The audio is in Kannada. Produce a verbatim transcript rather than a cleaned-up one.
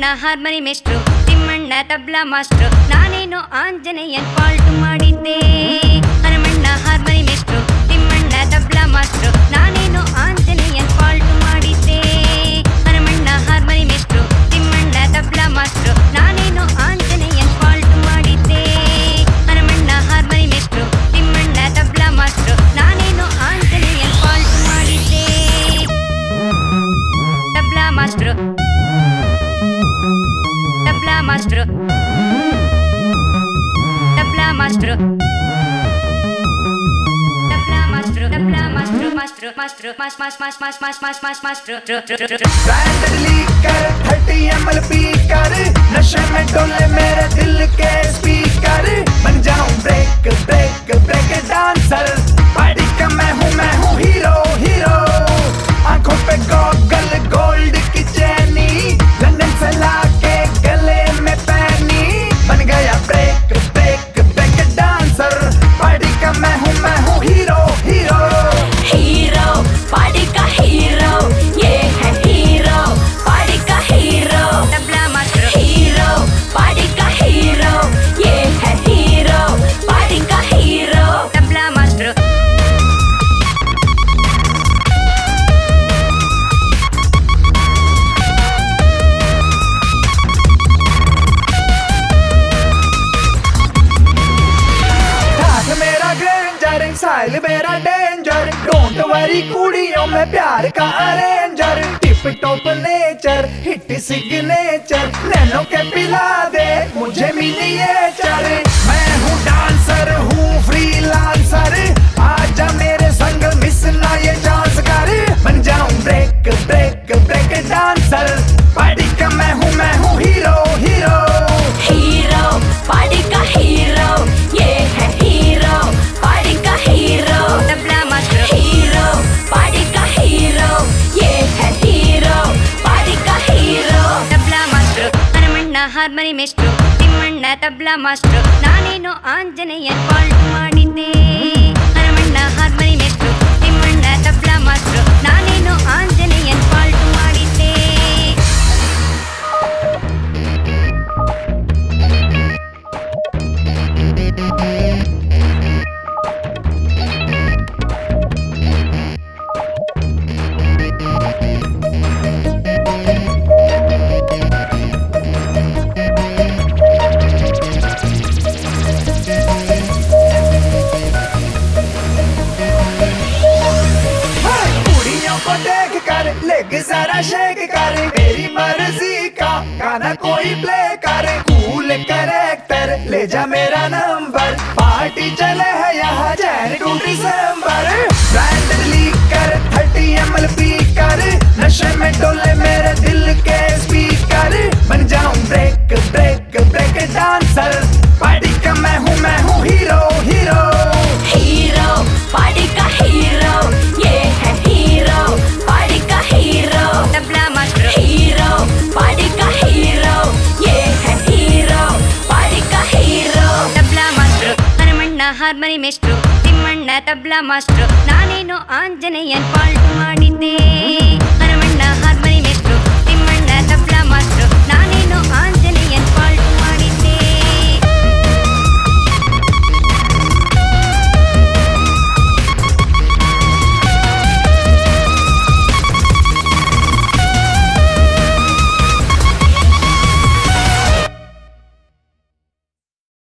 ಹಾರ್ಮನಿ ಮೇಷ್ಟ್ರು, ತಿಮ್ಮಣ್ಣ ತಬ್ಲಾ ಮಾಸ್ಟ್ರು, ನಾನೇನೋ ಆಂಜನೇಯನ್ ಫಾಲ್ಟ್ ಮಾಡಿದ್ದೆ. ಹನುಮಣ್ಣ ಹಾರ್ಮನಿ ಮೇಷ್ಟ್ರು, ತಿಮ್ಮಣ್ಣ ತಬ್ಲಾ ಮಾಸ್ಟ್ರು, ನಾನೇನೋ ಆಂಜನೇಯನ್ ಫಾಲ್ಟ್ ಮಾಡಿದ್ದೆ. ಹನುಮಣ್ಣ ಹಾರ್ಮನಿ ಮೇಷ್ಟ್ರು, ತಿಮ್ಮಣ್ಣ ತಬ್ಲಾ ಮಾಸ್ಟ್ರು, ನಾನೇನೋ ಆಂಜನೇಯನ್ ಫಾಲ್ಟ್ ಮಾಡಿದ್ದೆ. ಹನುಮಣ್ಣ ಹಾರ್ಮನಿ ಮೇಷ್ಟ್ರು, ತಿಮ್ಮಣ್ಣ ತಬ್ಲಾ ಮಾಸ್ಟ್ರು, ನಾನೇನೋ ಆಂಜನೇಯನ್ ಫಾಲ್ಟ್ ಮಾಡಿದ್ದೆ. Tabla master tabla master tabla master tabla master tabla master master master ಮಾಸ್ ಮಾಸ್ ಮಾಸ್ ಮಾಸ್ ಮಾಸ್ ಮಾಸ್ ಮಾಸ್ master brand liquor thirty M L पी कर नशे में डोले मेरे दिल के स्पीकर बन जाऊं break break break dancer party का मैं हूँ मैं हूँ हीरो हीरो आंखों पे गॉगल गोल्ड की चैनी लंदन से लाके गले में पहनी बन गया break break break dancer party का मैं हूँ मैं हूँ हीरो हीरो हीरो पार्टी का हीरो ये है हीरो पार्टी का hero tabla master hero party का हीरो ये है हीरो पार्टी का हीरो तबला मास्टर ठाक मेरा ग्रेंजर साइल मेरा डेंजर डोंट वरी कुड़ियों में प्यार का arranger tip top nature hit signature नैनो के पिला दे मुझे मिनिएचर मैं हूँ डांसर हूँ फ्रीलांसर आजा मेरे संग मिस ना ये चांस कर बन जाऊं break break break dancer party का मैं हूँ मैं हूँ हीरो हीरो हीरो पार्टी का हीरो ये है हीरो पार्टी का hero tabla master hero party का हीरो ये है हीरो पार्टी का hero tabla master Hanumanna harmony ಮೇಷ್ಟ್ರು, ತಿಮ್ಮಣ್ಣ ತಬ್ಲಾ ಮಾಸ್ಟ್ರು, ನಾನೇನೋ ಆಂಜನೇಯನ್ ಫಾಲ್ಟ್ ಮಾಡಿದ್ದೆ. ಹನುಮಣ್ಣ ಹಾರ್ಮನಿ ಮೇಷ್ಟ್ರು, ತಿಮ್ಮಣ್ಣ ತಬ್ಲಾ ಮಾಸ್ಟ್ರು, ನಾನೇನೋ ಆಂಜನೇಯನ್ ಫಾಲ್ಟ್ ಮಾಡಿದ್ದೆ. कुड़ियों को देख कर लेग जरा शेक कर मेरी मर्जी का गाना कोई प्ले कर कूल करेक्टर ले जा मेरा नंबर पार्टी चले है यहाँ Jan to December brand liquor thirty M L पी कर नशे में डोले मेरे दिल के स्पीकर बन जाऊं break break break dancer party का मैं हूँ मैं हूँ हीरो हीरो हीरो पार्टी का हीरो ये है हीरो पार्टी का hero tabla master hero party का हीरो ये है हीरो पार्टी का hero tabla master Hanumanna harmony ಮೇಷ್ಟ್ರು, ತಿಮ್ಮಣ್ಣ ತಬ್ಲಾ ಮಾಸ್ಟ್ರು, ನಾನೇನೋ ಆಂಜನೇಯನ್ ಫಾಲ್ಟ್ ಮಾಡಿದ್ದೆ.